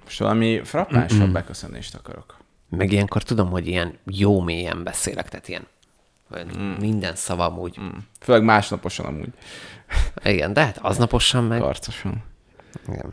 Most valami frappánsabb beköszönést akarok. Meg ilyenkor tudom, hogy ilyen jó mélyen beszélek, tehát ilyen minden szavam úgy. Főleg másnaposan amúgy. Igen, de hát aznaposan meg. Karcosan. Igen.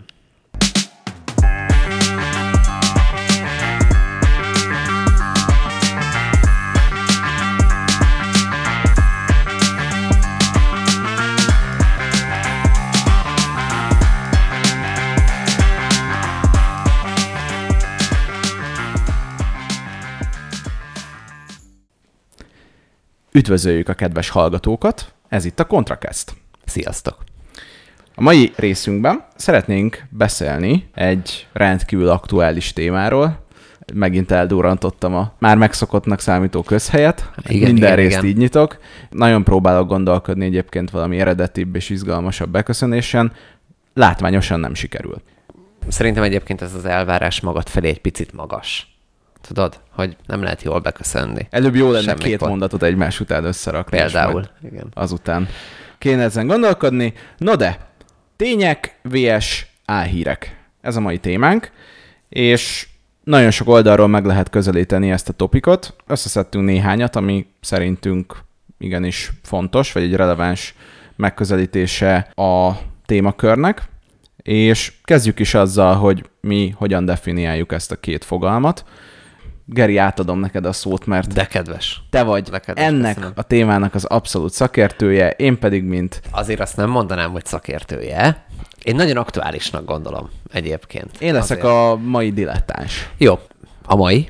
Üdvözöljük a kedves hallgatókat, ez itt a ContraCast. Sziasztok! A mai részünkben szeretnénk beszélni egy rendkívül aktuális témáról. Megint eldurrantottam a már megszokottnak számító közhelyet. Minden részt így nyitok. Nagyon próbálok gondolkodni egyébként valami eredetibb és izgalmasabb beköszönésen. Látványosan nem sikerül. Szerintem egyébként ez az elvárás magad felé egy picit magas. Tudod, hogy nem lehet jól beköszönni. Előbb jó lenne két mondatot egymás után összerakni. Például, igen. Azután kéne ezen gondolkodni. No de, tények vs. álhírek. Ez a mai témánk, és nagyon sok oldalról meg lehet közelíteni ezt a topikot. Összeszedtünk néhányat, ami szerintünk igenis fontos, vagy egy releváns megközelítése a témakörnek, és kezdjük is azzal, hogy mi hogyan definiáljuk ezt a két fogalmat. Geri, átadom neked a szót, mert de kedves. Te vagy ennek köszönöm. A témának az abszolút szakértője, én pedig mint... Azért azt nem mondanám, hogy szakértője. Én nagyon aktuálisnak gondolom egyébként. Én leszek a mai dilettáns. Jó, a mai.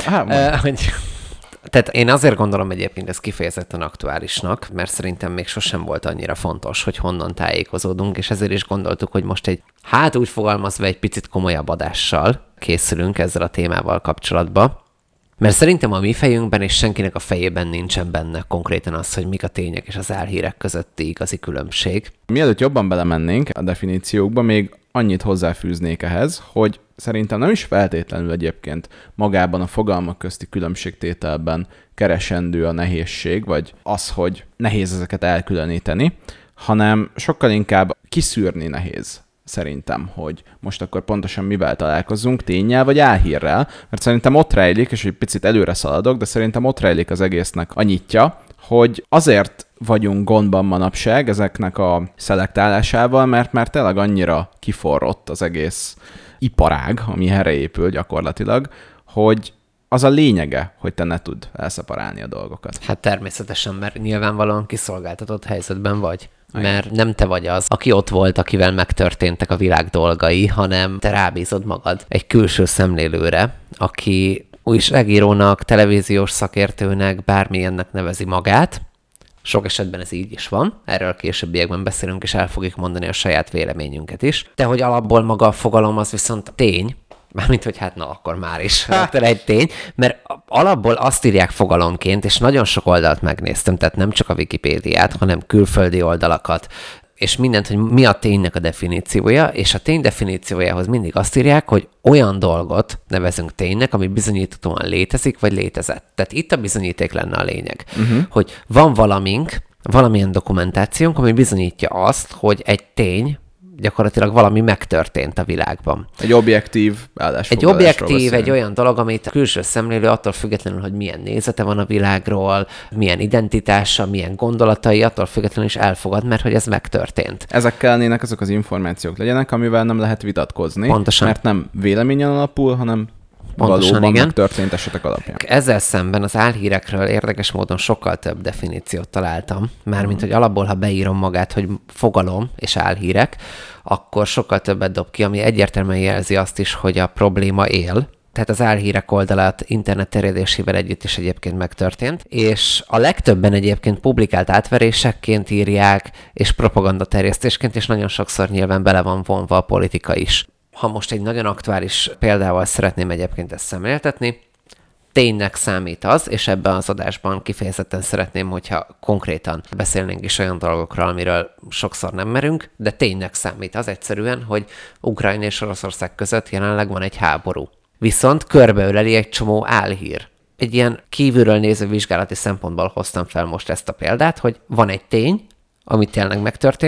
Mai. Tehát én azért gondolom egyébként ez kifejezetten aktuálisnak, mert szerintem még sosem volt annyira fontos, hogy honnan tájékozódunk, és ezért is gondoltuk, hogy most úgy fogalmazva egy picit komolyabb adással készülünk ezzel a témával kapcsolatban. Mert szerintem a mi fejünkben és senkinek a fejében nincsen benne konkrétan az, hogy mik a tények és az álhírek közötti igazi különbség. Mielőtt jobban belemennénk a definíciókba, még annyit hozzáfűznék ehhez, hogy szerintem nem is feltétlenül egyébként magában a fogalmak közti különbségtételben keresendő a nehézség, vagy az, hogy nehéz ezeket elkülöníteni, hanem sokkal inkább kiszűrni nehéz. Szerintem, hogy most akkor pontosan mivel találkozunk, ténnyel vagy álhírrel, mert szerintem ott rejlik, és egy picit előre szaladok, de szerintem ott rejlik az egésznek a nyitja, hogy azért vagyunk gondban manapság ezeknek a szelektálásával, mert már tényleg annyira kiforrott az egész iparág, ami erre épül gyakorlatilag, hogy az a lényege, hogy te ne tud elszeparálni a dolgokat. Hát természetesen, mert nyilvánvalóan kiszolgáltatott helyzetben vagy. Mert nem te vagy az, aki ott volt, akivel megtörténtek a világ dolgai, hanem te rábízod magad egy külső szemlélőre, aki újságírónak, televíziós szakértőnek, bármilyennek nevezi magát. Sok esetben ez így is van, erről későbbiekben beszélünk, és el fogjuk mondani a saját véleményünket is. De hogy alapból maga a fogalom az viszont tény, mármint, hogy akkor már is egy tény, mert alapból azt írják fogalomként, és nagyon sok oldalt megnéztem, tehát nem csak a Wikipédiát, hanem külföldi oldalakat, és mindent, hogy mi a ténynek a definíciója, és a tény definíciójához mindig azt írják, hogy olyan dolgot nevezünk ténynek, ami bizonyíthatóan létezik, vagy létezett. Tehát itt a bizonyíték lenne a lényeg, hogy van valamilyen dokumentációnk, ami bizonyítja azt, hogy egy tény, gyakorlatilag valami megtörtént a világban. Egy objektív állásfoglalásról egy olyan dolog, amit a külső szemlélő attól függetlenül, hogy milyen nézete van a világról, milyen identitása, milyen gondolatai, attól függetlenül is elfogad, mert hogy ez megtörtént. Ezek kellnének azok az információk legyenek, amivel nem lehet vitatkozni. Pontosan. Mert nem véleményen alapul, hanem valóban megtörtént esetek alapján. Ezzel szemben az álhírekről érdekes módon sokkal több definíciót találtam. Mármint, hogy alapból, ha beírom magát, hogy fogalom és álhírek, akkor sokkal többet dob ki, ami egyértelműen jelzi azt is, hogy a probléma él. Tehát az álhírek oldalát internet terjedésével együtt is egyébként megtörtént, és a legtöbben egyébként publikált átverésekként írják, és propagandaterjesztésként, és nagyon sokszor nyilván bele van vonva a politika is. Ha most egy nagyon aktuális példával szeretném egyébként ezt szemléltetni, ténynek számít az, és ebben az adásban kifejezetten szeretném, hogyha konkrétan beszélnénk is olyan dolgokról, amiről sokszor nem merünk, de ténynek számít az egyszerűen, hogy Ukrajna és Oroszország között jelenleg van egy háború. Viszont körbeöleli egy csomó álhír. Egy ilyen kívülről néző vizsgálati szempontból hoztam fel most ezt a példát, hogy van egy tény, ami tényleg megtörtént,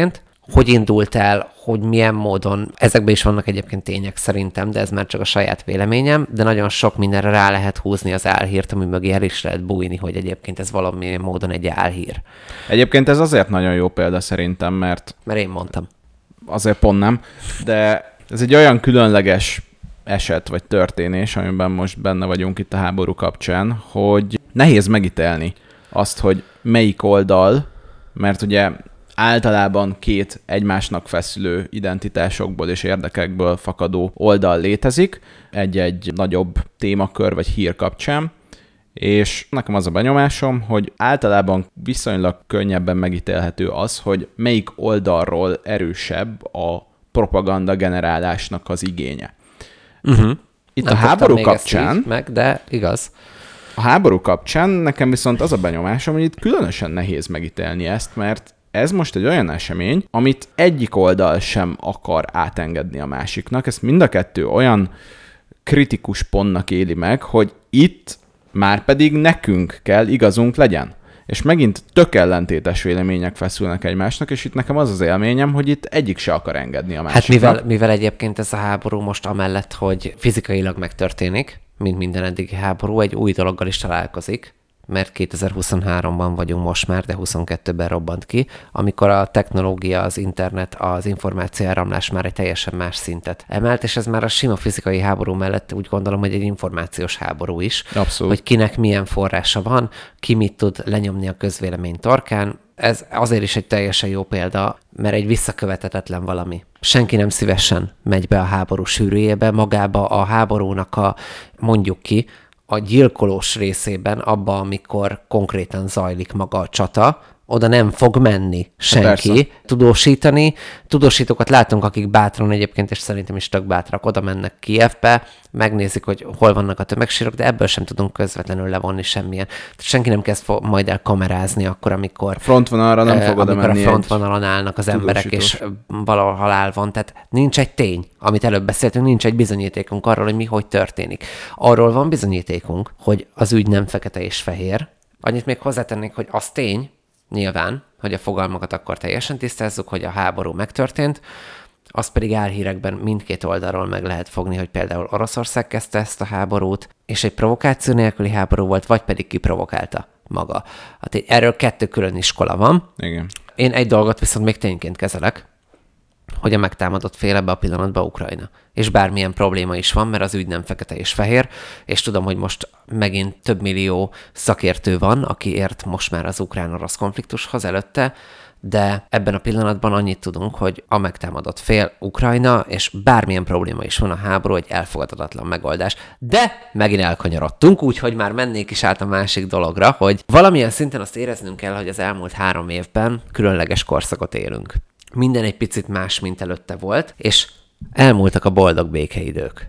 hogy indult el, hogy milyen módon, ezekben is vannak egyébként tények szerintem, de ez már csak a saját véleményem, de nagyon sok mindenre rá lehet húzni az álhírt, ami mögé el is lehet bújni, hogy egyébként ez valamilyen módon egy álhír. Egyébként ez azért nagyon jó példa szerintem, mert én mondtam. Azért pont nem, de ez egy olyan különleges eset vagy történés, amiben most benne vagyunk itt a háború kapcsán, hogy nehéz megítélni azt, hogy melyik oldal, mert ugye általában két egymásnak feszülő identitásokból és érdekekből fakadó oldal létezik egy nagyobb témakör vagy hír kapcsán, és nekem az a benyomásom, hogy általában viszonylag könnyebben megítélhető az, hogy melyik oldalról erősebb a propaganda generálásnak az igénye. Itt nem a háború kapcsán... meg, de igaz. A háború kapcsán nekem viszont az a benyomásom, hogy itt különösen nehéz megítélni ezt, mert ez most egy olyan esemény, amit egyik oldal sem akar átengedni a másiknak. Ezt mind a kettő olyan kritikus pontnak éli meg, hogy itt márpedig nekünk kell igazunk legyen. És megint tök ellentétes vélemények feszülnek egymásnak, és itt nekem az az élményem, hogy itt egyik se akar engedni a másiknak. Hát mivel egyébként ez a háború most amellett, hogy fizikailag megtörténik, mint minden eddigi háború, egy új dologgal is találkozik, mert 2023-ban vagyunk most már, de 22-ben robbant ki, amikor a technológia, az internet, az információáramlás már egy teljesen más szintet emelt, és ez már a sima fizikai háború mellett úgy gondolom, hogy egy információs háború is. Abszolút. Hogy kinek milyen forrása van, ki mit tud lenyomni a közvélemény torkán. Ez azért is egy teljesen jó példa, mert egy visszakövethetetlen valami. Senki nem szívesen megy be a háború sűrűjébe, magába a háborúnak mondjuk ki, a gyilkolós részében, abban, amikor konkrétan zajlik maga a csata, oda nem fog menni senki. Persze. Tudósítani. Tudósítókat látunk, akik bátran egyébként, és szerintem is tök bátrak, oda mennek Kijevbe, megnézik, hogy hol vannak a tömegsírok, de ebből sem tudunk közvetlenül levonni semmilyen. Tehát senki nem kezd majd el kamerázni akkor, amikor frontvonalra nem fog oda menni. Amikor a frontvonalon állnak az emberek, és valahol halál van. Tehát nincs egy tény, amit előbb beszéltünk, nincs egy bizonyítékunk arról, hogy mi hogy történik. Arról van bizonyítékunk, hogy az ügy nem fekete és fehér. Annyit még hozzátennék, hogy az tény, nyilván, hogy a fogalmakat akkor teljesen tisztázzuk, hogy a háború megtörtént, azt pedig álhírekben mindkét oldalról meg lehet fogni, hogy például Oroszország kezdte ezt a háborút, és egy provokáció nélküli háború volt, vagy pedig kiprovokálta maga. Hát erről kettő külön iskola van. Igen. Én egy dolgot viszont még tényként kezelek, hogy a megtámadott fél ebbe a pillanatban Ukrajna. És bármilyen probléma is van, mert az ügy nem fekete és fehér, és tudom, hogy most megint több millió szakértő van, aki ért most már az ukrán-orosz konfliktushoz előtte, de ebben a pillanatban annyit tudunk, hogy a megtámadott fél Ukrajna, és bármilyen probléma is van a háború, egy elfogadhatatlan megoldás. De megint elkanyarodtunk, úgyhogy már mennék is át a másik dologra, hogy valamilyen szinten azt éreznünk kell, hogy az elmúlt 3 évben különleges korszakot élünk. Minden egy picit más, mint előtte volt, és elmúltak a boldog békeidők.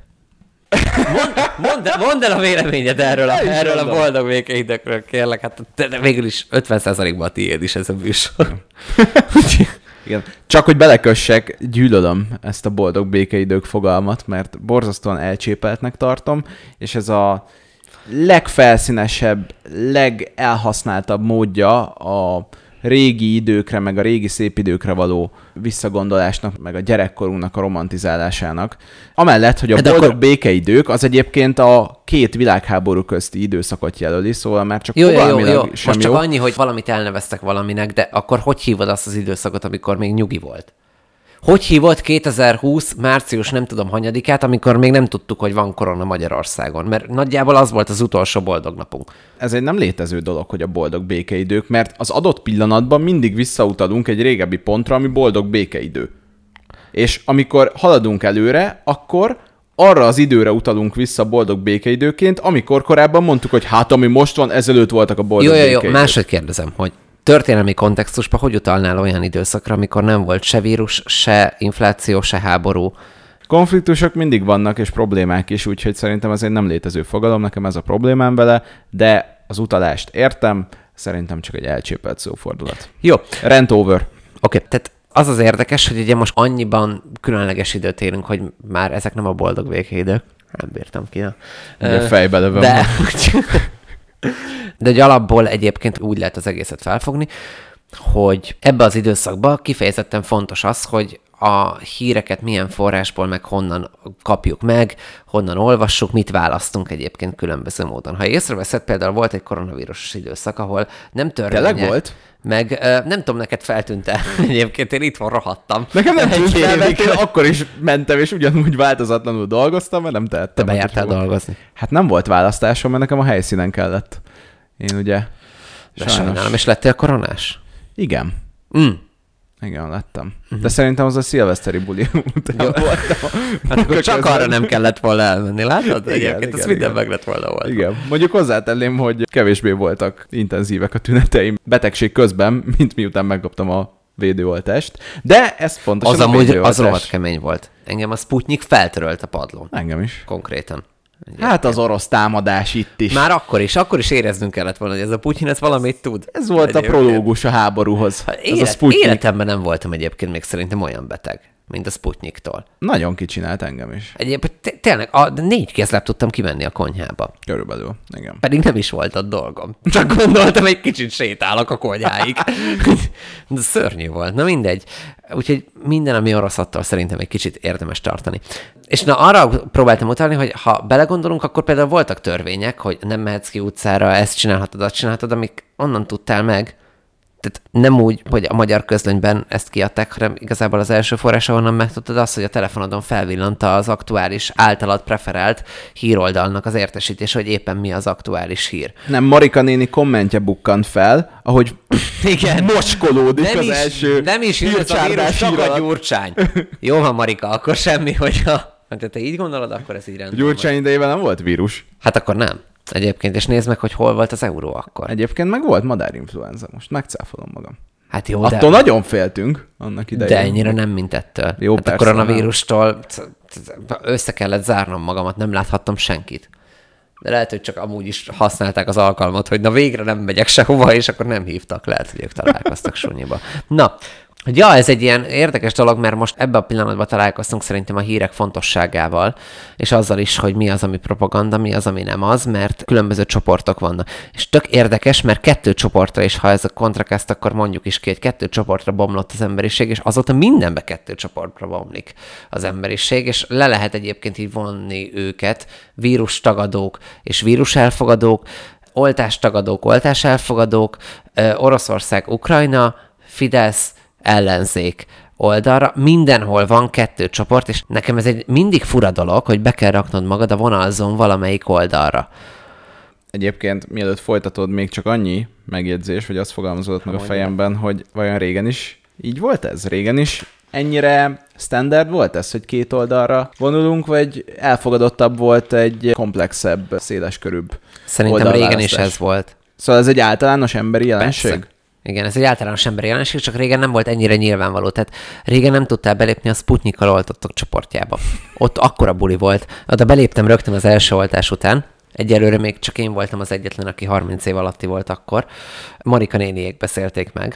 Mondd el a véleményed erről a boldog békeidőkről, kérlek. Hát végül is 50%-ban a tiéd is ez a műsor. Igen. Csak hogy belekössek, gyűlölöm ezt a boldog békeidők fogalmat, mert borzasztóan elcsépeltnek tartom, és ez a legfelszínesebb, legelhasználtabb módja a régi időkre, meg a régi szép időkre való visszagondolásnak, meg a gyerekkorunknak a romantizálásának. Amellett, hogy a boldog békeidők az egyébként a 2 világháború közti időszakot jelöli, szóval már csak fogalmilag sem most csak jó. annyi, hogy valamit elneveztek valaminek, de akkor hogy hívod azt az időszakot, amikor még nyugi volt? Hogy hívott 2020 március nem tudom hanyadikát, amikor még nem tudtuk, hogy van korona Magyarországon? Mert nagyjából az volt az utolsó boldog napunk. Ez egy nem létező dolog, hogy a boldog békeidők, mert az adott pillanatban mindig visszautalunk egy régebbi pontra, ami boldog békeidő. És amikor haladunk előre, akkor arra az időre utalunk vissza boldog békeidőként, amikor korábban mondtuk, hogy hát ami most van, ezelőtt voltak a boldog békeidők. Jó, máshogy kérdezem, hogy történelmi kontextusban hogy utalnál olyan időszakra, amikor nem volt se vírus, se infláció, se háború? Konfliktusok mindig vannak, és problémák is, úgyhogy szerintem ez egy nem létező fogalom, nekem ez a problémám vele, de az utalást értem, szerintem csak egy elcsépelt szófordulat. Jó. Rent over. Oké, tehát az az érdekes, hogy ugye most annyiban különleges időt élünk, hogy már ezek nem a boldog békeidők. Nem bírtam ki. Ugye fejbe lövöm. De hogy alapból egyébként úgy lehet az egészet felfogni, hogy ebbe az időszakban kifejezetten fontos az, hogy a híreket milyen forrásból, meg honnan kapjuk meg, honnan olvassuk, mit választunk egyébként különböző módon. Ha észreveszed, például volt egy koronavírusos időszak, ahol nem törvények. Tényleg volt? Meg nem tudom, neked feltűnt-e. Egyébként én itthon rohadtam. Nekem nem tűnt fel, mert én akkor is mentem, és ugyanúgy változatlanul dolgoztam, mert nem tehettem. Te bejártál dolgozni? Hát nem volt választásom, mert nekem a helyszínen kellett. Én ugye... De sajnálom, és lettél koronás? Igen. Mm. Igen, lettem. De szerintem az a szilveszteri buli után voltam. Hát akkor csak arra nem kellett volna elmenni, látod? Egyébként az minden igen. meg lett volna volna. Igen. Mondjuk hozzátenném, hogy kevésbé voltak intenzívek a tüneteim betegség közben, mint miután megkaptam a védőoltást. De ez pontosan az a amúgy védőoltás. az rohadt kemény volt. Engem a Sputnik feltörölt a padlón. Engem is. Konkrétan. Hát az orosz támadás itt is. Már akkor is éreznünk kellett volna, hogy ez a Putyin ez valamit tud. Ez volt egyébként a prológus a háborúhoz. Ez a Sputnik. Életemben nem voltam egyébként még szerintem olyan beteg, mint a Sputniktól. Nagyon kicsinált engem is. Egyébként tényleg 4 kézláb tudtam kimenni a konyhába. Körülbelül, igen. Pedig nem is volt ott dolgom. Csak gondoltam, egy kicsit sétálok a konyháig. De szörnyű volt. Na mindegy. Úgyhogy minden, ami orosz, attól szerintem egy kicsit érdemes tartani. És na arra próbáltam utalni, hogy ha belegondolunk, akkor például voltak törvények, hogy nem mehetsz ki utcára, ezt csinálhatod, azt csinálhatod, amik onnan tudtál meg. Tehát nem úgy, hogy a magyar közlönyben ezt kiadták, hanem igazából az első forrás, ahonnan megtudtad azt, hogy a telefonodon felvillantta az aktuális, általad preferált híroldalnak az értesítés, hogy éppen mi az aktuális hír. Nem, Marika néni kommentje bukkant fel, ahogy igen, mocskolódik az első nem is ez a vírus, csak a Gyurcsány. Jó van, Marika, akkor semmi, hogyha ha te így gondolod, akkor ez így rendben. Gyurcsány idejében nem volt vírus. Hát akkor nem. Egyébként, és nézd meg, hogy hol volt az euró akkor. Egyébként meg volt madárinfluenza, most megcáfolom magam. Hát jó, attól nagyon féltünk annak idején. De ennyire nem, mint ettől. Jó, hát a koronavírustól össze kellett zárnom magamat, nem láthattam senkit. De lehet, hogy csak amúgy is használták az alkalmat, hogy na végre nem megyek sehova, és akkor nem hívtak, lehet, hogy ők találkoztak sunyiba. Na, ja, ez egy ilyen érdekes dolog, mert most ebben a pillanatban találkoztunk szerintem a hírek fontosságával, és azzal is, hogy mi az, ami propaganda, mi az, ami nem az, mert különböző csoportok vannak. És tök érdekes, mert 2 csoportra is, ha ez a kontrakeszt, akkor mondjuk is ki, hogy 2 csoportra bomlott az emberiség, és azóta mindenbe 2 csoportra bomlik az emberiség, és le lehet egyébként így vonni őket, vírustagadók és víruselfogadók, oltástagadók, oltáselfogadók, Oroszország, Ukrajna, Fidesz, ellenzék oldalra, mindenhol van 2 csoport, és nekem ez egy mindig fura dolog, hogy be kell raknod magad a vonalzón valamelyik oldalra. Egyébként, mielőtt folytatod, még csak annyi megjegyzés, hogy azt fogalmazódott meg a fejemben, hogy vajon régen is így volt ez? Régen is ennyire standard volt ez, hogy 2 oldalra vonulunk, vagy elfogadottabb volt egy komplexebb, széleskörűbb Szerintem régen is ez volt. Szóval ez egy általános emberi jelenség? Persze. Igen, ez egy általános emberi jelenség, csak régen nem volt ennyire nyilvánvaló. Tehát régen nem tudtál belépni a Sputnikkal oltottok csoportjába. Ott akkora buli volt. Oda beléptem rögtön az első oltás után. Egyelőre még csak én voltam az egyetlen, aki 30 év alatti volt akkor. Marika néniék beszélték meg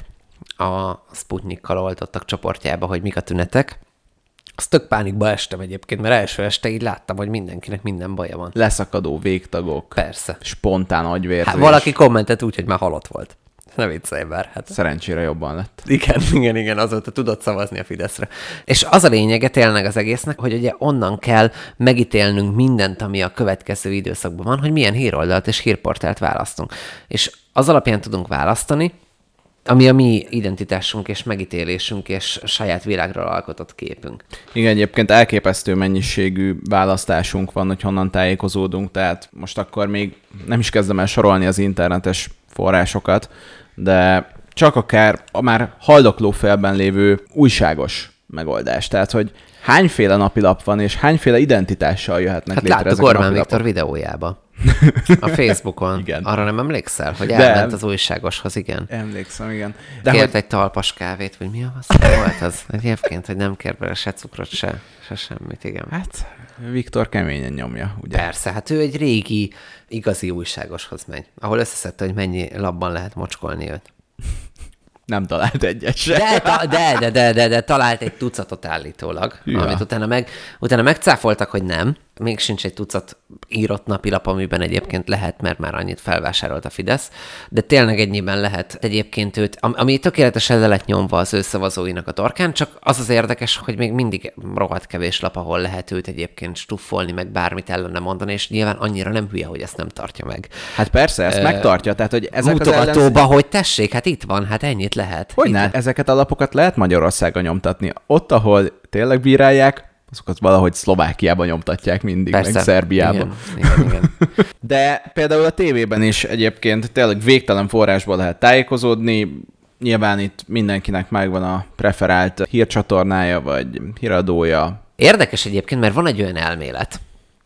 a Sputnikkal oltottak csoportjába, hogy mik a tünetek. Azt tök pánikba estem egyébként, mert első este így láttam, hogy mindenkinek minden baja van. Leszakadó végtagok. Persze. Spontán agyvérzés. Hát valaki kommentett úgy, hogy már halott volt. Ne viccelj már. Hát. Szerencsére jobban lett. Igen, azóta tudott szavazni a Fideszre. És az a lényege tényleg az egésznek, hogy ugye onnan kell megítélnünk mindent, ami a következő időszakban van, hogy milyen híroldalt és hírportált választunk. És az alapján tudunk választani, ami a mi identitásunk és megítélésünk és saját világról alkotott képünk. Igen, egyébként elképesztő mennyiségű választásunk van, hogy honnan tájékozódunk, tehát most akkor még nem is kezdem el sorolni az internetes forrásokat, de csak akár a már haldoklófélben lévő újságos megoldás. Tehát, hogy hányféle napilap van, és hányféle identitással jöhetnek létre ezek a napilapok. Hát láttuk Orbán Viktor videójába. A Facebookon. Igen. Arra nem emlékszel? Hogy elment az újságoshoz, igen. Emlékszem, igen. De kért egy talpas kávét, vagy mi a volt az? Egyébként, hogy nem kér bele se cukrot, se semmit, igen. Hát, Viktor keményen nyomja, ugye? Persze, hát ő egy régi, igazi újságoshoz megy, ahol összeszedte, hogy mennyi labban lehet mocskolni őt. Nem talált egyet se. De talált egy tucatot állítólag, amit utána megcáfoltak, hogy nem, még sincs egy tucat írott napilap, amiben egyébként lehet, mert már annyit felvásárolt a Fidesz, de tényleg ennyiben lehet egyébként őt, ami tökéletesen le lett nyomva az ő szavazóinak a torkán, csak az az érdekes, hogy még mindig rohadt kevés lap, ahol lehet őt egyébként stuffolni, meg bármit ellene mondani, és nyilván annyira nem hülye, hogy ezt nem tartja meg. Hát persze, ezt megtartja, tehát hogy ezek mutogatóba, hogy tessék, hát itt van, hát ennyit lehet. Hogyne, ezeket a lapokat lehet Magyarországon nyomtatni. Ott, ahol tényleg bírálják, azokat valahogy Szlovákiában nyomtatják mindig, persze, meg Szerbiában. Igen. De például a tévében is egyébként tényleg végtelen forrásból lehet tájékozódni. Nyilván itt mindenkinek megvan a preferált hírcsatornája, vagy híradója. Érdekes egyébként, mert van egy olyan elmélet,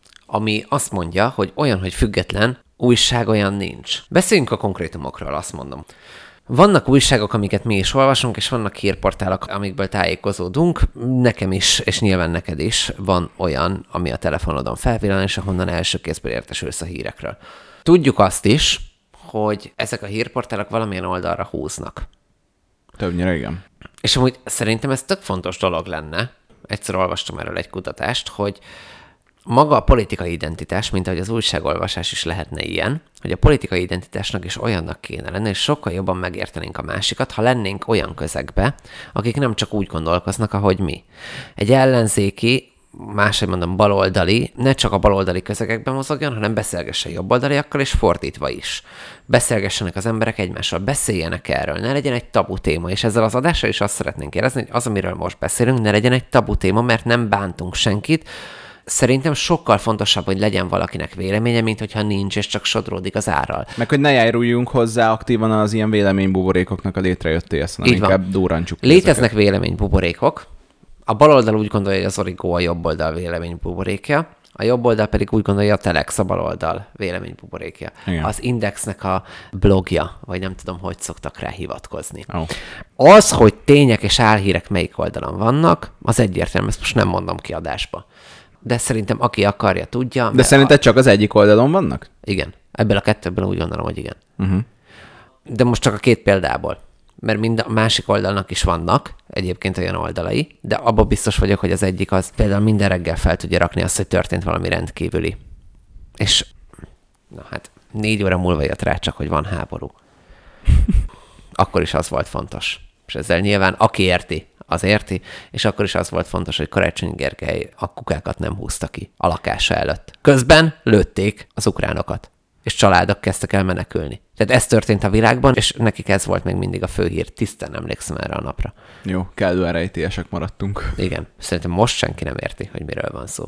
ami azt mondja, hogy olyan, hogy független újság olyan nincs. Beszéljünk a konkrétumokról, azt mondom. Vannak újságok, amiket mi is olvasunk, és vannak hírportálok, amikből tájékozódunk. Nekem is, és nyilván neked is van olyan, ami a telefonodon felvillan, és ahonnan első kézből értesülsz a hírekről. Tudjuk azt is, hogy ezek a hírportálok valamilyen oldalra húznak. Többnyire igen. És amúgy szerintem ez tök fontos dolog lenne, egyszer olvastam erről egy kutatást, hogy maga a politikai identitás, mint ahogy az újságolvasás is lehetne ilyen, hogy a politikai identitásnak is olyannak kéne lenni, és sokkal jobban megértenénk a másikat, ha lennénk olyan közegbe, akik nem csak úgy gondolkoznak, ahogy mi. Egy ellenzéki, máshogy mondom baloldali, ne csak a baloldali közegekben mozogjon, hanem beszélgessen jobboldaliakkal, és fordítva is. Beszélgessenek az emberek egymással, beszéljenek erről, ne legyen egy tabu téma, és ezzel az adással is azt szeretnénk érezni, hogy az, amiről most beszélünk, ne legyen egy tabu téma, mert nem bántunk senkit. Szerintem sokkal fontosabb, hogy legyen valakinek véleménye, mint hogyha nincs, és csak sodródik az árral. Meg hogy ne járuljunk hozzá aktívan az ilyen véleménybuborékoknak a létrejöttéhez, hanem inkább durrancsuk. Léteznek véleménybuborékok. A baloldal úgy gondolja, hogy az Origo a jobb oldal véleménybuborékja, a jobb oldal pedig úgy gondolja, a Telex a baloldal véleménybuborékja. Igen. Az Indexnek a blogja, vagy nem tudom, hogy szoktak rá hivatkozni. Oh. Az, hogy tények és álhírek melyik oldalon vannak, az egyértelmű, ezt most nem mondom ki adásba. De szerintem aki akarja, tudja. De szerinted csak az egyik oldalon vannak? Igen. Ebből a kettőből úgy gondolom, hogy igen. De most csak a két példából. Mert mind a másik oldalnak is vannak egyébként olyan oldalai, de abban biztos vagyok, hogy az egyik az például minden reggel fel tudja rakni azt, hogy történt valami rendkívüli. És na hát 4 óra múlva jött rá csak, hogy van háború. Akkor is az volt fontos. És ezzel nyilván aki érti, az érti, és akkor is az volt fontos, hogy Karácsony Gergely a kukákat nem húzta ki a lakása előtt. Közben lőtték az ukránokat, és családok kezdtek el menekülni. Tehát ez történt a világban, és nekik ez volt még mindig a főhír. Tisztán emlékszem erre a napra. Jó, kellően rejtélyesek maradtunk. Igen, szerintem most senki nem érti, hogy miről van szó.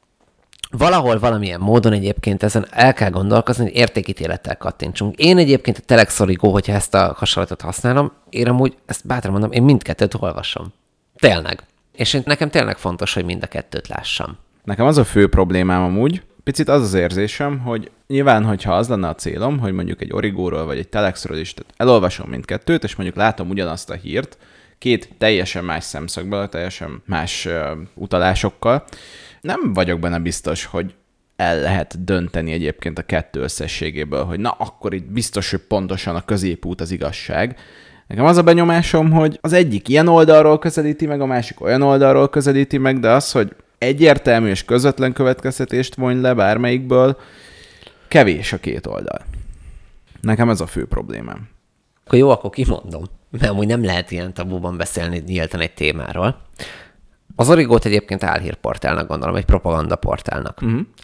Valahol valamilyen módon egyébként ezen el kell gondolkozni, hogy értékítélettel kattintsunk. Én egyébként a Telex Origo, hogyha ezt a hasonlatot használom, én amúgy, ezt bátran mondom, én mindkettőt olvasom. Tényleg. És nekem tényleg fontos, hogy mind a kettőt lássam. Nekem az a fő problémám amúgy, picit az az érzésem, hogy nyilván, hogyha az lenne a célom, hogy mondjuk egy Origóról vagy egy Telexről is elolvasom mindkettőt, és mondjuk látom ugyanazt a hírt, két teljesen más szemszögből, teljesen más utalásokkal, nem vagyok benne biztos, hogy el lehet dönteni egyébként a kettő összességéből, hogy na, akkor itt biztos, hogy pontosan a középút az igazság. Nekem az a benyomásom, hogy az egyik ilyen oldalról közelíti meg, a másik olyan oldalról közelíti meg, de az, hogy egyértelmű és közvetlen következtetést vonj le bármelyikből, kevés a két oldal. Nekem ez a fő problémám. Akkor jó, akkor kimondom, mert amúgy nem lehet ilyen tabuban beszélni nyíltan egy témáról. Az Origót egyébként álhírportálnak gondolom, egy propagandaportálnak.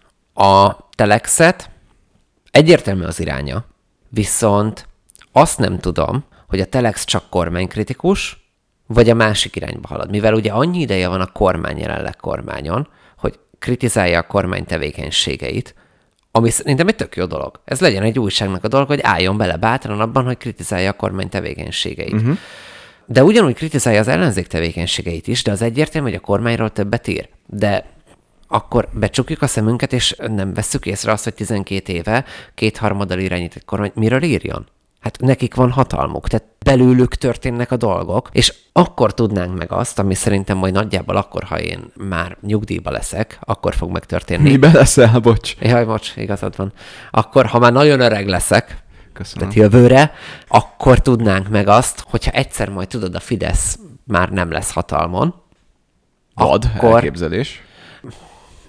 A Telexet egyértelmű az iránya, viszont azt nem tudom, hogy a Telex csak kormánykritikus, vagy a másik irányba halad. Mivel ugye annyi ideje van a kormány jelenleg kormányon, hogy kritizálja a kormány tevékenységeit, ami szerintem egy tök jó dolog. Ez legyen egy újságnak a dolog, hogy álljon bele bátran abban, hogy kritizálja a kormány tevékenységeit. De ugyanúgy kritizálja az ellenzék tevékenységeit is, de az egyértelmű, hogy a kormányról többet ír. De akkor becsukjuk a szemünket, és nem vesszük észre azt, hogy 12 éve kétharmaddal irányított kormány miről írjon? Hát nekik van hatalmuk, tehát belőlük történnek a dolgok, és akkor tudnánk meg azt, ami szerintem majd nagyjából akkor, ha én már nyugdíjba leszek, akkor fog megtörténni. Mibe leszel, bocs? Jaj, bocs, igazad van. Akkor, ha már nagyon öreg leszek, köszönöm, tehát jövőre, akkor tudnánk meg azt, hogyha egyszer majd tudod, a Fidesz már nem lesz hatalmon. Vad, akkor elképzelés.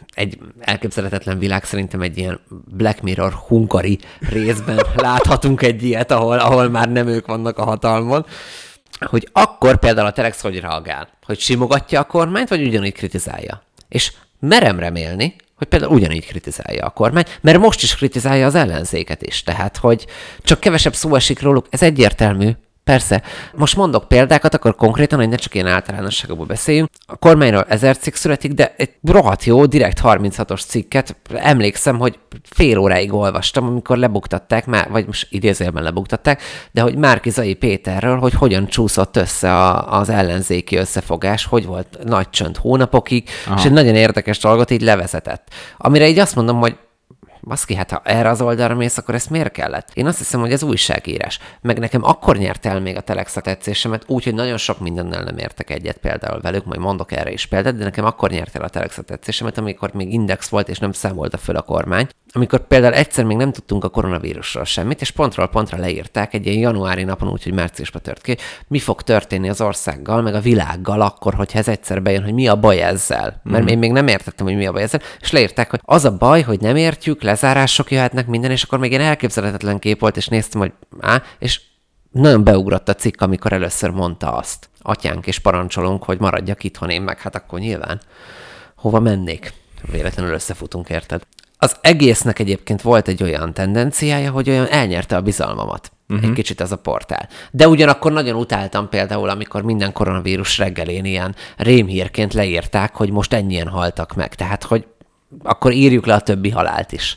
egy elképzelhetetlen világ, szerintem egy ilyen Black Mirror Hungary részben láthatunk egy ilyet, ahol már nem ők vannak a hatalmon, hogy akkor például a Telex hogy reagál? Hogy simogatja a kormányt, vagy ugyanígy kritizálja? És merem remélni, hogy például ugyanígy kritizálja a kormány, mert most is kritizálja az ellenzéket is, tehát, hogy csak kevesebb szó esik róluk, ez egyértelmű. Persze. Most mondok példákat, akkor konkrétan, hogy ne csak ilyen általánosságokból beszéljünk. A kormányról 1000 cikk születik, de egy rohadt jó, direkt 36-os cikket emlékszem, hogy fél óráig olvastam, amikor lebuktatták, vagy most idézőjelben lebuktatták, de hogy Márki-Zay Péterről, hogy hogyan csúszott össze az ellenzéki összefogás, hogy volt nagy csönd hónapokig, és egy nagyon érdekes dolgot így levezetett. Amire így azt mondom, hogy baszki, hát ha erre az oldalra mész, akkor ezt miért kellett? Én azt hiszem, hogy ez újságírás. Meg nekem akkor nyert el még a Telex a tetszésemet, úgyhogy nagyon sok mindennel nem értek egyet például velük, majd mondok erre is példát, de nekem akkor nyert el a Telex a tetszésemet, amikor még index volt, és nem számolta föl a kormány. Amikor például egyszer még nem tudtunk a koronavírusról semmit, és pontról pontra leírták egy ilyen januári napon, úgyhogy márciusban tört ki, mi fog történni az országgal, meg a világgal akkor, hogyha ez egyszer bejön, hogy mi a baj ezzel. Mert én még nem értettem, hogy mi a baj ezzel, és leírták, hogy az a baj, hogy nem értjük, lezárások jöhetnek minden, és akkor még ilyen elképzelhetetlen kép volt, és néztem, hogy és nagyon beugrott a cikk, amikor először mondta azt. Atyánk, és parancsolunk, hogy maradjak itthon, én meg hát akkor nyilván hova mennék? Véletlenül összefutunk, érted? Az egésznek egyébként volt egy olyan tendenciája, hogy olyan elnyerte a bizalmamat. Egy kicsit ez a portál. De ugyanakkor nagyon utáltam például, amikor minden koronavírus reggelén ilyen rémhírként leírták, hogy most ennyien haltak meg. Tehát, hogy akkor írjuk le a többi halált is.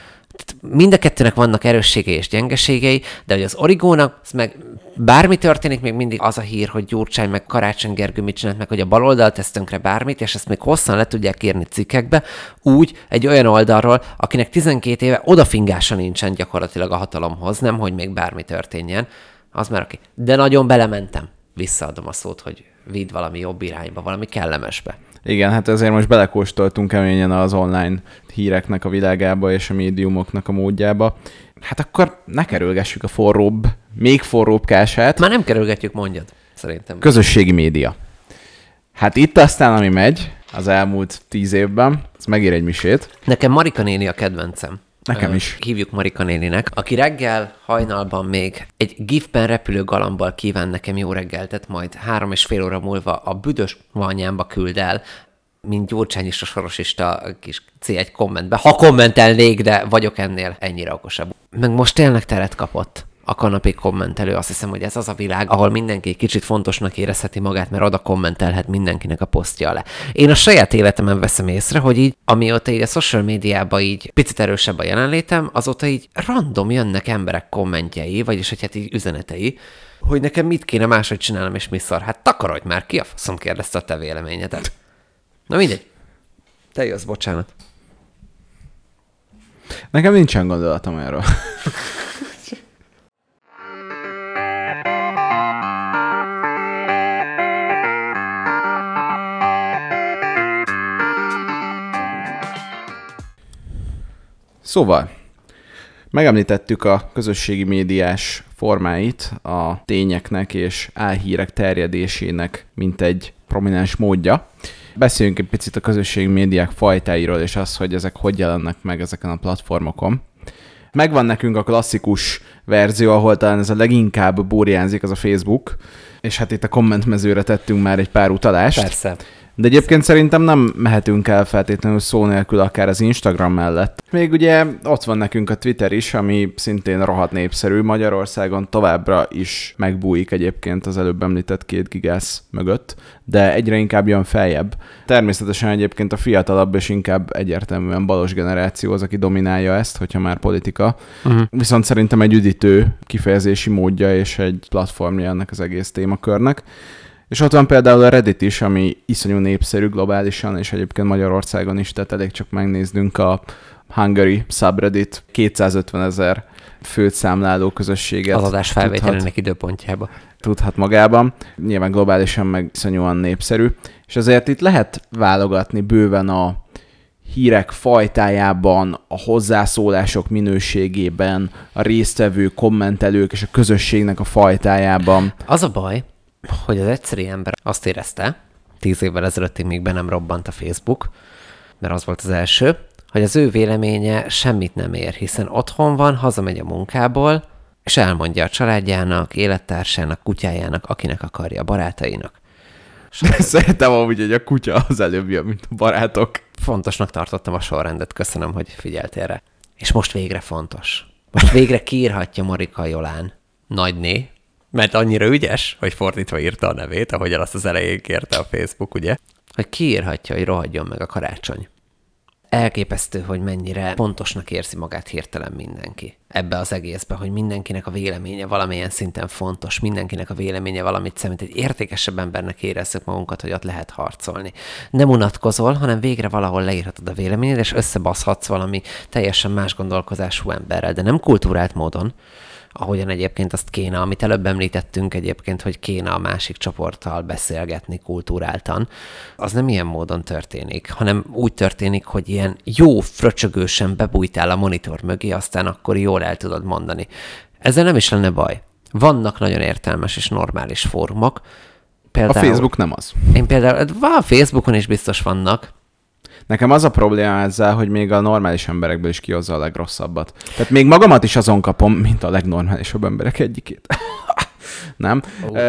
Mind a kettőnek vannak erősségei és gyengeségei, de hogy az Origónak, az meg bármi történik, még mindig az a hír, hogy Gyurcsány meg Karácsony Gergő mit csinált meg, hogy a baloldal tesz tönkre bármit, és ezt még hosszan le tudják írni cikkekbe, úgy egy olyan oldalról, akinek 12 éve odafingása nincsen gyakorlatilag a hatalomhoz, nem hogy még bármi történjen, az már oké. De nagyon belementem. Visszaadom a szót, hogy vidd valami jobb irányba, valami kellemesbe. Igen, hát ezért most belekóstoltunk keményen az online híreknek a világába és a médiumoknak a módjába. Hát akkor ne kerülgessük a még forróbb kását. Már nem kerülgetjük, mondjad, szerintem. Közösségi média. Hát itt aztán, ami megy az elmúlt 10 évben, az megír egy misét. Nekem Marika néni a kedvencem. Nekem is. Hívjuk Marika néninek, aki reggel hajnalban még egy gifben repülő galambal kíván nekem jó reggeltet, majd 3,5 óra múlva a büdös vanyámba küld el, mint gyurcsányista, sorosista kis C1 kommentbe. Ha kommentelnék, de vagyok ennél ennyire okosabb. Meg most tényleg teret kapott a kanapé kommentelő. Azt hiszem, hogy ez az a világ, ahol mindenki kicsit fontosnak érezheti magát, mert oda kommentelhet mindenkinek a posztja alá. Én a saját életemen veszem észre, hogy így, amióta így a social médiában így picit erősebb a jelenlétem, azóta így random jönnek emberek kommentjei, vagyis hogy hát így üzenetei, hogy nekem mit kéne máshogy csinálnom, és mi szar. Hát takarodj már, ki a faszom kérdezte a te véleményedet. Na mindegy. Te jössz, bocsánat. Nekem nincsen gondolatom erről. Szóval, megemlítettük a közösségi médiás formáit a tényeknek és álhírek terjedésének, mint egy prominens módja. Beszéljünk egy picit a közösségi médiák fajtáiról, és az, hogy ezek hogy jelennek meg ezeken a platformokon. Megvan nekünk a klasszikus verzió, ahol talán ez a leginkább burjánzik, az a Facebook, és hát itt a kommentmezőre tettünk már egy pár utalást. Persze. De egyébként szerintem nem mehetünk el feltétlenül szó nélkül akár az Instagram mellett. Még ugye ott van nekünk a Twitter is, ami szintén rohadt népszerű. Magyarországon továbbra is megbújik egyébként az előbb említett 2 gigász mögött, de egyre inkább jön feljebb. Természetesen egyébként a fiatalabb és inkább egyértelműen balos generáció az, aki dominálja ezt, hogyha már politika. Viszont szerintem egy üdítő kifejezési módja és egy platformja ennek az egész témakörnek. És ott van például a Reddit is, ami iszonyú népszerű globálisan, és egyébként Magyarországon is, tehát elég csak megnéznünk a Hungary subreddit 250 000 főt számláló közösséget. Az adás felvételének időpontjába. Tudhat magában. Nyilván globálisan meg iszonyúan népszerű. És azért itt lehet válogatni bőven a hírek fajtájában, a hozzászólások minőségében, a résztvevő kommentelők és a közösségnek a fajtájában. Az a baj, hogy az egyszerű ember azt érezte, 10 évvel ezelőttig még be nem robbant a Facebook, mert az volt az első, hogy az ő véleménye semmit nem ér, hiszen otthon van, hazamegy a munkából, és elmondja a családjának, élettársának, kutyájának, akinek akarja, barátainak. Szerintem amúgy, hogy a kutya az előbb jön, mint a barátok. Fontosnak tartottam a sorrendet, köszönöm, hogy figyeltél rá. És most végre fontos. Most végre kiírhatja Marika Jolán nagyné, mert annyira ügyes, hogy fordítva írta a nevét, ahogyan azt az elején kérte a Facebook, ugye? Hogy kiírhatja, hogy rohadjon meg a karácsony. Elképesztő, hogy mennyire fontosnak érzi magát hirtelen mindenki. Ebbe az egészbe, hogy mindenkinek a véleménye valamilyen szinten fontos, mindenkinek a véleménye valamit számít, egy értékesebb embernek érezzük magunkat, hogy ott lehet harcolni. Nem unatkozol, hanem végre valahol leírhatod a véleményed, és összebaszhatsz valami teljesen más gondolkozású emberrel, de nem kultúrált módon, ahogyan egyébként azt kéne, amit előbb említettünk egyébként, hogy kéne a másik csoporttal beszélgetni kultúráltan, az nem ilyen módon történik, hanem úgy történik, hogy ilyen jó fröcsögősen bebújtál a monitor mögé, aztán akkor jól el tudod mondani. Ezzel nem is lenne baj. Vannak nagyon értelmes és normális fórumok. Például, a Facebook nem az. Én például, a Facebookon is biztos vannak. Nekem az a probléma ezzel, hogy még a normális emberekből is kihozza a legrosszabbat. Tehát még magamat is azon kapom, mint a legnormálisabb emberek egyikét. Nem?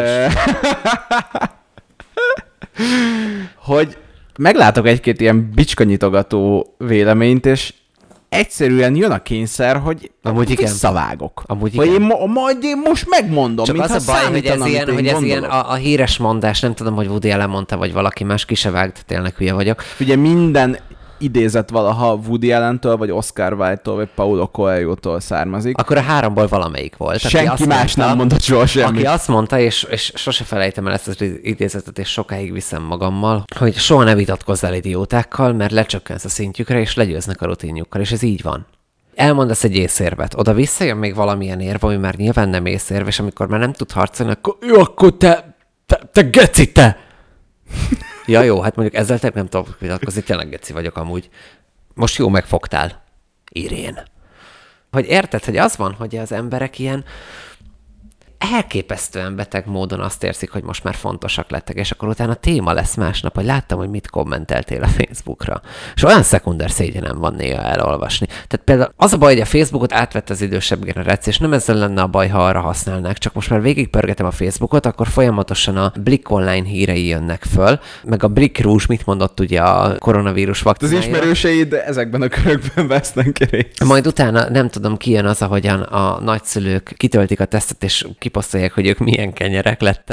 Hogy meglátok egy-két ilyen bicskanyitogató véleményt, és egyszerűen jön a kényszer, hogy visszavágok. Amúgy hogy én most megmondom, csak mintha az a baj, hogy ez ilyen a a híres mondás, nem tudom, hogy Woody Allen mondta, vagy valaki más, ki se vágt, tényleg hülye vagyok. Ugye minden idézet valaha Woody Allentől, vagy Oscar Wilde-tól, vagy Paulo Coelho-tól származik. Akkor a háromból valamelyik volt. Senki más nem mondott soha semmit. Aki azt mondta, és sose felejtem el ezt az idézetet, és sokáig viszem magammal, hogy soha ne vitatkozzál idiótákkal, mert lecsökkensz a szintjükre, és legyőznek a rutinjukkal, és ez így van. Elmondasz egy észérvet, oda visszajön még valamilyen érv, ami már nyilván nem észérv, és amikor már nem tud harcolni, akkor jó, akkor te geci, te! Ja jó, hát mondjuk ezzel te nem tudok vitatkozni, tényleg geci vagyok amúgy. Most jó megfogtál, Irén. Hogy érted, hogy az van, hogy az emberek ilyen elképesztően beteg módon azt érzik, hogy most már fontosak lettek, és akkor utána téma lesz másnap, hogy láttam, hogy mit kommenteltél a Facebookra. És olyan szekunder szégyenem van néha elolvasni. Tehát például az a baj, hogy a Facebookot átvett az idősebb generáció, és nem ezzel lenne a baj, ha arra használnák, csak most már végigpörgetem a Facebookot, akkor folyamatosan a Blick online hírei jönnek föl, meg a Blick Rouge mit mondott ugye a koronavírus vakcinája. Az ismerőseid ezekben a körökben vesznek részt. Majd utána nem tudom, kijön az, ahogyan a nagyszülők kitöltik a tesztet, és kiposztolják, hogy ők milyen kenyerek lettek.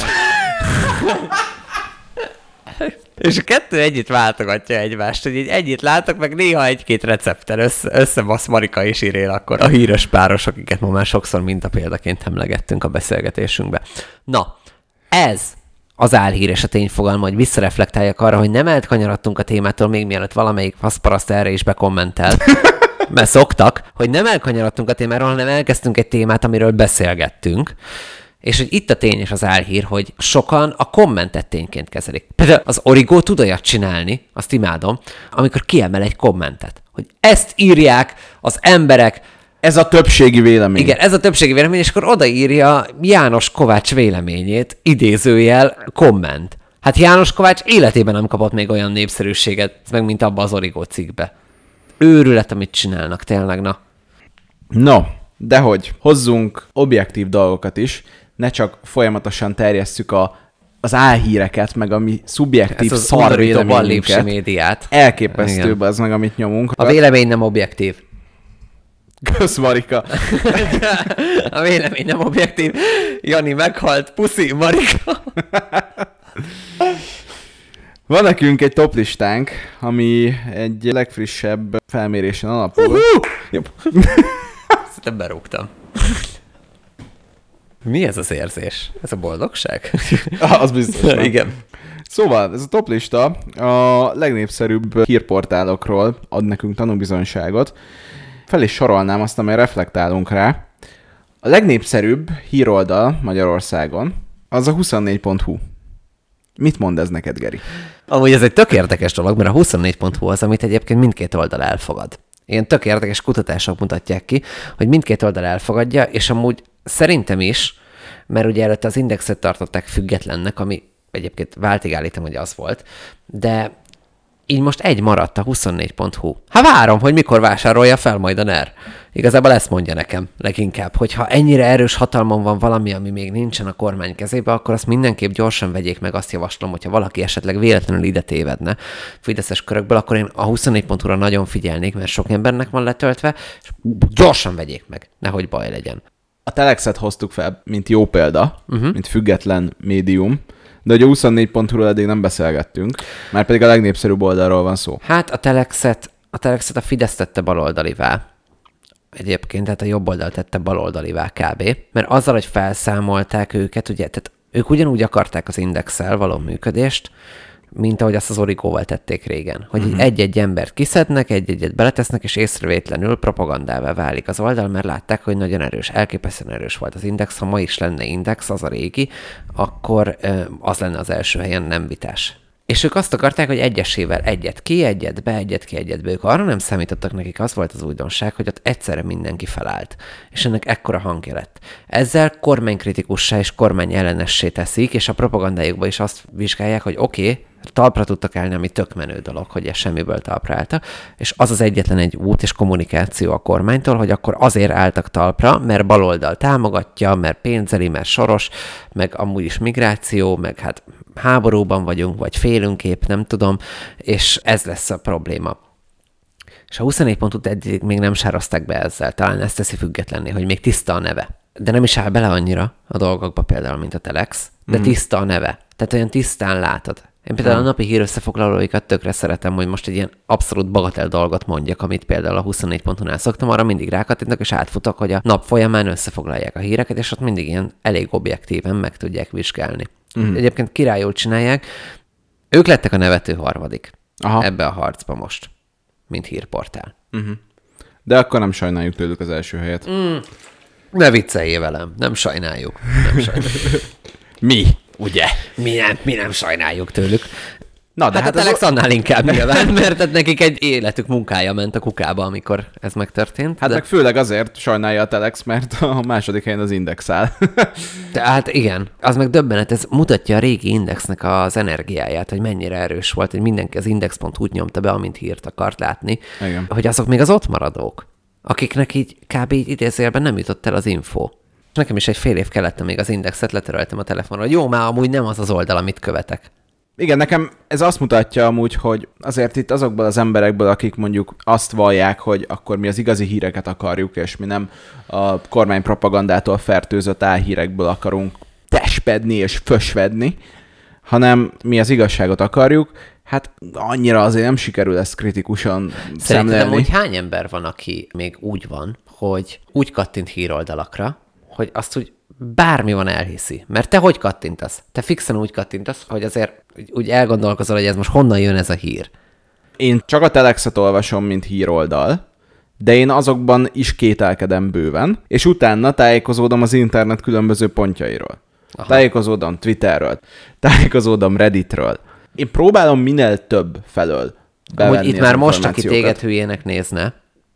És a kettő együtt váltogatja egymást, hogy így együtt látok, meg néha egy-két recepten összebasz Marika és Irén akkor a híres páros, akiket ma már sokszor mintapéldaként emlegettünk a beszélgetésünkbe. Na, ez az álhír és a tényfogalma, hogy visszareflektáljak arra, hogy nem elkanyarodtunk a témától, még mielőtt valamelyik faszparaszt erre is bekommentel. Mert szoktak, hogy nem elkanyarodtunk a témáról, hanem elkezdtünk egy témát, amiről beszélgettünk, és hogy itt a tény és az álhír, hogy sokan a kommentet tényként kezelik. Például az Origo tud olyat csinálni, azt imádom, amikor kiemel egy kommentet, hogy ezt írják az emberek. Ez a többségi vélemény. Igen, ez a többségi vélemény, és akkor odaírja János Kovács véleményét, idézőjel komment. Hát János Kovács életében nem kapott még olyan népszerűséget, meg mint abba az Origo cikkbe. Őrület, amit csinálnak, tényleg, na. No, dehogy hozzunk objektív dolgokat is, ne csak folyamatosan terjesszük az álhíreket, meg a mi szubjektív szar véleményünket. Médiát. Elképesztőbb az meg, amit nyomunk. A vélemény nem objektív. Kösz, Marika. A vélemény nem objektív. Jani meghalt, puszi, Marika. Van nekünk egy toplistánk, ami egy legfrissebb felmérésen alapul. Szerintem berúgtam. Mi ez az érzés? Ez a boldogság? Az biztos. Igen. Szóval ez a toplista a legnépszerűbb hírportálokról ad nekünk tanúbizonyságot. Fel is sorolnám azt, amely reflektálunk rá. A legnépszerűbb híroldal Magyarországon az a 24.hu. Mit mond ez neked, Geri? Amúgy ez egy tök érdekes dolog, mert a 24.hu az, amit egyébként mindkét oldal elfogad. Ilyen tök érdekes kutatások mutatják ki, hogy mindkét oldal elfogadja, és amúgy szerintem is, mert ugye előtte az Indexet tartották függetlennek, ami egyébként váltig állítom, hogy az volt, de Így most egy maradt a 24.hu. Hát várom, hogy mikor vásárolja fel majd a NER. Igazából ezt mondja nekem leginkább, hogy ha ennyire erős hatalmon van valami, ami még nincsen a kormány kezébe, akkor azt mindenképp gyorsan vegyék meg, azt javaslom, hogyha valaki esetleg véletlenül ide tévedne fideszes körökből, akkor én a 24.hu-ra nagyon figyelnék, mert sok embernek van letöltve, és gyorsan vegyék meg, nehogy baj legyen. A Telexet hoztuk fel, mint jó példa, mint független médium, de hogy a 24.hu-ról eddig nem beszélgettünk, már pedig a legnépszerűbb oldalról van szó. Hát a Telexet a Fidesz tette baloldalivá. Egyébként, tehát a jobb oldal tette baloldalivá kb. Mert azzal, hogy felszámolták őket, ugye, tehát ők ugyanúgy akarták az Indexel való működést, mint ahogy azt az Origóval tették régen. Hogy egy-egy embert kiszednek, egy-egyet beletesznek, és észrevétlenül propagandává válik az oldal, mert látták, hogy nagyon erős, elképesztően erős volt az Index. Ha ma is lenne Index, az a régi, akkor az lenne az első helyen, nem vitás. És ők azt akarták, hogy egyesével egyet ki, egyet be, egyet ki, egyet be. Ők arra nem számítottak, nekik az volt az újdonság, hogy ott egyszerre mindenki felállt. És ennek ekkora hangja lett. Ezzel kormánykritikussá és kormányellenessé teszik, és a propagandájukban is azt vizsgálják, hogy oké, talpra tudtak állni, ami tök menő dolog, hogy ez semmiből talpra álltak, és az az egyetlen egy út és kommunikáció a kormánytól, hogy akkor azért álltak talpra, mert baloldal támogatja, mert pénzeli, mert Soros, meg amúgy is migráció, meg hát háborúban vagyunk, vagy félünk épp, nem tudom, és ez lesz a probléma. És a 24.hu eddig még nem sározták be ezzel, talán ezt teszi függetlenné, hogy még tiszta a neve. De nem is áll bele annyira a dolgokba például, mint a Telex, de tiszta a neve. Tehát olyan tisztán látod. Én például a napi hírössefoglalóikat tökre szeretem, hogy most egy ilyen abszolút bagatel dolgot mondjak, amit például a 24.hu-nál szoktam, arra mindig rákattintok, és átfutok, hogy a nap folyamán összefoglalják a híreket, és ott mindig ilyen elég objektíven meg tudják vizsgálni. Egyébként királyul csinálják. Ők lettek a nevető harmadik ebbe a harcba most, mint hírportál. De akkor nem sajnáljuk tőlük az első helyet. Ne vicceljél velem, nem sajnáljuk. Mi? Ugye? Mi nem sajnáljuk tőlük. Na, de hát a Telex annál inkább nyilván, mert nekik egy életük munkája ment a kukába, amikor ez megtörtént. Hát meg főleg azért sajnálja a Telex, mert a második helyen az Index áll. Tehát igen, az meg döbbenet, ez mutatja a régi Indexnek az energiáját, hogy mennyire erős volt, hogy mindenki az Index.hu úgy nyomta be, amint hírt akart látni, Igen. hogy azok még az ott maradók, akiknek így kb. Így idézőjelben nem jutott el az info. Nekem is egy fél év kellett, amíg az Indexet letöröltem a telefonról. Jó, már amúgy nem az az oldal, amit követek. Igen, nekem ez azt mutatja amúgy, hogy azért itt azokból az emberekből, akik mondjuk azt vallják, hogy akkor mi az igazi híreket akarjuk, és mi nem a kormány propagandától fertőzött álhírekből akarunk tespedni és fösvedni, hanem mi az igazságot akarjuk, hát annyira azért nem sikerül ezt kritikusan szemlélni. Szerintem úgy hány ember van, aki még úgy van, hogy úgy kattint híroldalakra, hogy azt úgy bármi van elhiszi. Mert te hogy kattintasz? Te fixen úgy kattintasz, hogy azért úgy elgondolkozol, hogy ez most honnan jön ez a hír. Én csak a Telexet olvasom, mint híroldal, de én azokban is kételkedem bőven, és utána tájékozódom az internet különböző pontjairól. Aha. Tájékozódom Twitterről, tájékozódom Redditről. Én próbálom minél több felől bevenni. Amúgy itt már most, aki téged hülyének nézne,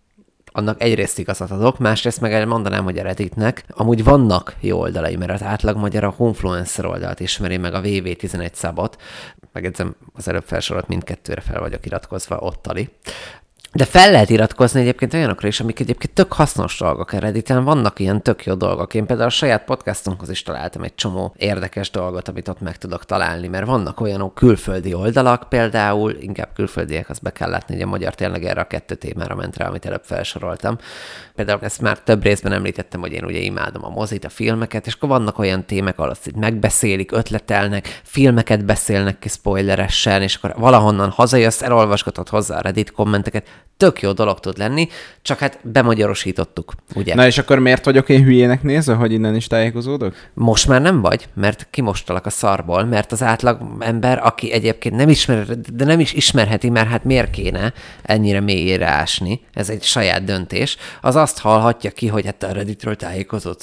annak egyrészt igazat adok, másrészt meg mondanám, hogy a Redditnek amúgy vannak jó oldalai, mert az átlag magyar a Honfluencer oldalt ismeri, meg a VV11 szabot, megedzem, az előbb felsorolt mindkettőre fel vagyok iratkozva, ottali. De fel lehet iratkozni egyébként olyanokra is, amik egyébként tök hasznos dolgok a Redditen, vannak ilyen tök jó dolgok. Én például a saját podcastunkhoz is találtam egy csomó érdekes dolgot, amit ott meg tudok találni, mert vannak olyanok külföldi oldalak például, inkább külföldiek, azt be kell látni, hogy a magyar tényleg erre a 2 témára ment rá, amit előbb felsoroltam. Például ezt már több részben említettem, hogy én ugye imádom a mozit, a filmeket, és akkor vannak olyan témák, ahol azt így megbeszélik, ötletelnek, filmeket beszélnek ki spoileresen, és akkor valahonnan hazajössz, elolvasgatod hozzá a Reddit kommenteket, tök jó dolog tud lenni, csak hát bemagyarosítottuk, ugye? Na és akkor miért vagyok én hülyének nézve, hogy innen is tájékozódok? Most már nem vagy, mert kimostalak a szarból, mert az átlag ember, aki egyébként nem ismer, de nem is ismerheti, mert hát miért kéne ennyire mélyére ásni, ez egy saját döntés, az azt hallhatja ki, hogy hát a Redditről tájékozódsz.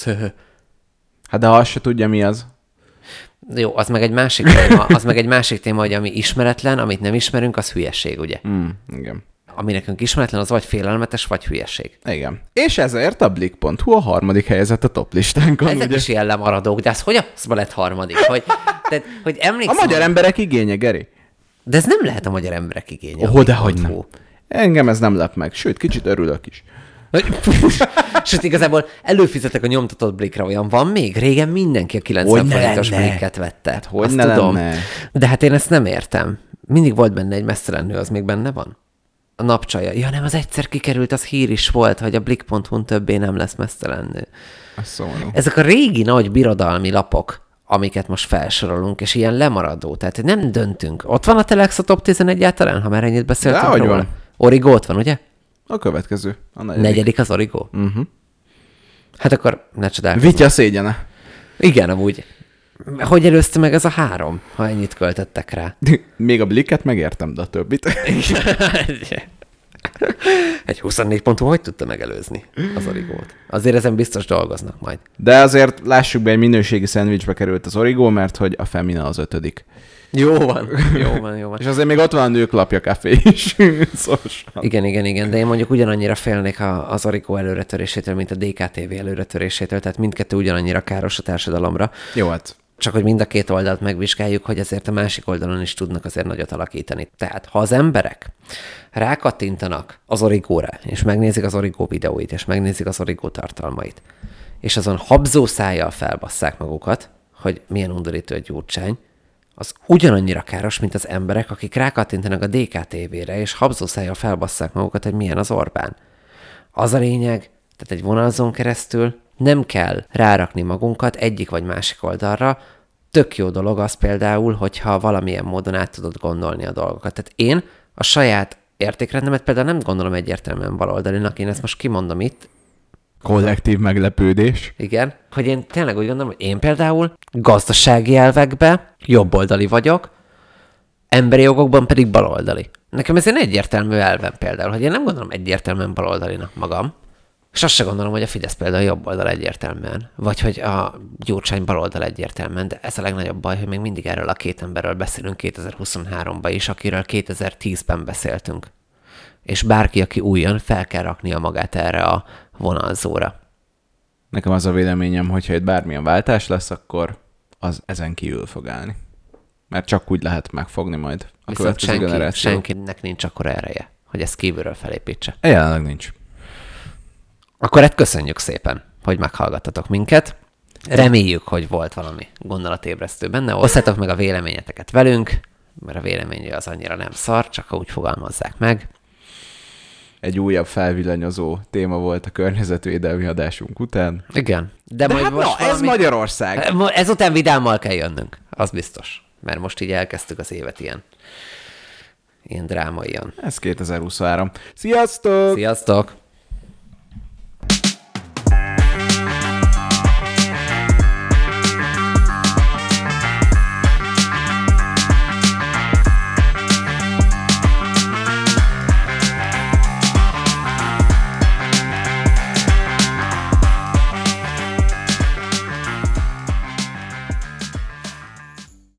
Hát de ha azt se tudja, mi az. Jó, az meg egy másik téma, hogy ami ismeretlen, amit nem ismerünk, az hülyeség, ugye? Igen. Ami nekünk ismeretlen, az vagy félelmetes, vagy hülyeség. Igen. És ezért a Blick.hu a harmadik helyezett a top listánkon. Ezek ugye? is ilyen lemaradók, de az hogy az lett harmadik? Hogy emlékszem, a magyar emberek igénye, Geri. De ez nem lehet a magyar emberek igénye. Dehogy nem. Engem ez nem lep meg, sőt, kicsit örülök is. Sőt, igazából előfizetek a nyomtatott Blikra, olyan van még? Régen mindenki a 90 forintos Blikket vette. Hát, hogy ne tudom. lenne? De hát én ezt nem értem. Mindig volt benne egy mesztelen nő, az még benne van? A napcsaja. Ja nem, az egyszer kikerült, az hír is volt, hogy a Blik.hu-n többé nem lesz mesztelen nő. Ezek a régi nagy birodalmi lapok, amiket most felsorolunk, és ilyen lemaradó, tehát nem döntünk. Ott van a Telex a top 10 egyáltalán, ha már ennyit beszéltünk róla? Van. Origo ott van, ugye? A következő. A negyedik az Origo? Hát akkor ne csodálkozzunk. Vitya szégyene. Igen, amúgy. Hogy előzte meg ez a 3, ha ennyit költöttek rá? Még a Blikket megértem, de a többit. Egy 24 pontú hogy tudta megelőzni az Origót? Azért ezen biztos dolgoznak majd. De azért lássuk be, egy minőségi szendvicsbe került az Origo, mert hogy a Femina az 5. Jó van. És azért még ott van a Nőklapja Café is. Igen, de én mondjuk ugyanannyira félnék az Origo előretörésétől, mint a DKTV előretörésétől, tehát mindkettő ugyanannyira káros a társadalomra. Jó, hát. Csak hogy mind a két oldalt megvizsgáljuk, hogy azért a másik oldalon is tudnak azért nagyot alakítani. Tehát, ha az emberek rákattintanak az Origóra, és megnézik az Origo videóit, és megnézik az Origo tartalmait, és azon habzószájjal felbasszák magukat, hogy milyen undorító egy Gyurcsány, az ugyanannyira káros, mint az emberek, akik rákattintanak a DKTV-re, és habzószájjal felbasszák magukat, hogy milyen az Orbán. Az a lényeg, tehát egy vonalzón keresztül nem kell rárakni magunkat egyik vagy másik oldalra. Tök jó dolog az például, hogyha valamilyen módon át tudod gondolni a dolgokat. Tehát én a saját értékrendemet például nem gondolom egyértelműen baloldalinak, én ezt most kimondom itt. Kollektív meglepődés. Igen, hogy én tényleg úgy gondolom, hogy én például gazdasági elvekben jobboldali vagyok, emberi jogokban pedig baloldali. Nekem ez egy egyértelmű elvem például, hogy én nem gondolom egyértelműen baloldalinak magam, és azt se gondolom, hogy a Fidesz például jobb oldal egyértelműen, vagy hogy a Gyurcsány baloldal egyértelműen, de ez a legnagyobb baj, hogy még mindig erről a két emberről beszélünk 2023-ban is, akiről 2010-ben beszéltünk. És bárki, aki újon, fel kell raknia magát erre a vonalzóra. Nekem az a véleményem, hogyha itt bármilyen váltás lesz, akkor az ezen kívül fog állni. Mert csak úgy lehet megfogni majd a következő generáció. Senkinek nincs akkora ereje, hogy ezt kívülről felépítse. Jelenleg nincs. Akkor hát köszönjük szépen, hogy meghallgattatok minket. Reméljük, hogy volt valami gondolatébresztő benne. Osszátok meg a véleményeteket velünk, mert a véleménye az annyira nem szar, csak úgy fogalmazzák meg. Egy újabb felvillanyozó téma volt a környezetvédelmi adásunk után. Igen. De majd hát most ez Magyarország. Ezután vidámmal kell jönnünk, az biztos. Mert most így elkezdtük az évet ilyen drámaian. Ez 2023. Sziasztok! Sziasztok!